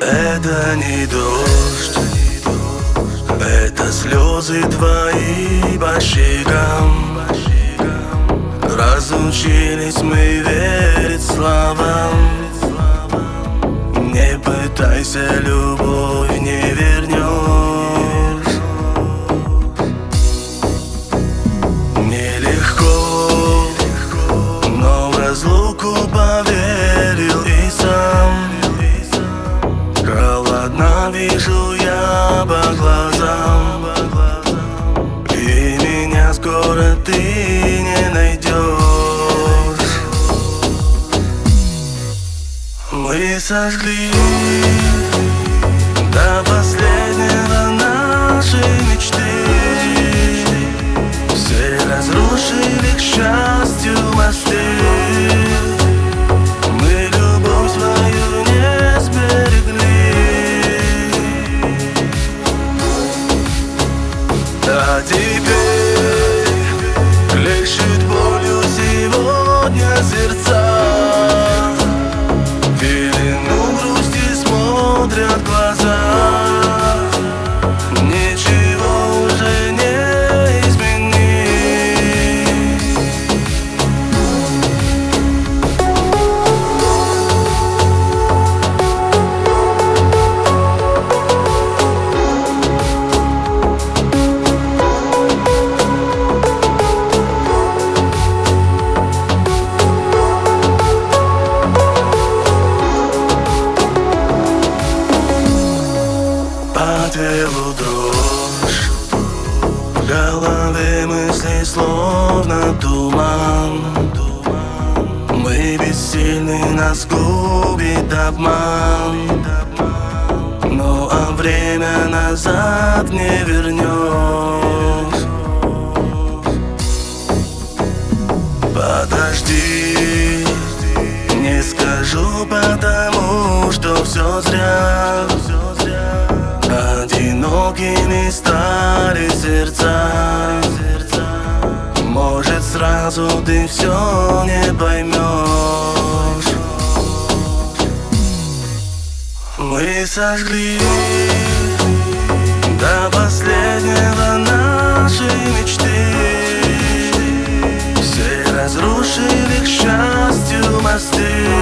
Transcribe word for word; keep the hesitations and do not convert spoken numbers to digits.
Это не дождь, это слезы твои по щекам. Разучились мы верить словам. Не пытайся, любовь не вернешь. Нелегко, но в разлуку поверил и сам. Холодно вижу я по глазам, и меня скоро ты не найдешь. Мы сожгли до последнего наши мечты. Все разрушили, к счастью, мосты. Мы любовь свою не сберегли. А теперь хлещет болью сегодня сердца. Пелену грусти смотрят глаза. Ничего уже не изменить. По телу дрожь, в голове мысли словно туман. Мы бессильны, нас губит обман. Ну а время назад не вернешь. Подожди, не скажу, потому что все зря. Одинокими стали сердца. Может, сразу ты все не поймешь. Мы сожгли до последнего наши мечты. Все разрушили, к счастью, мосты.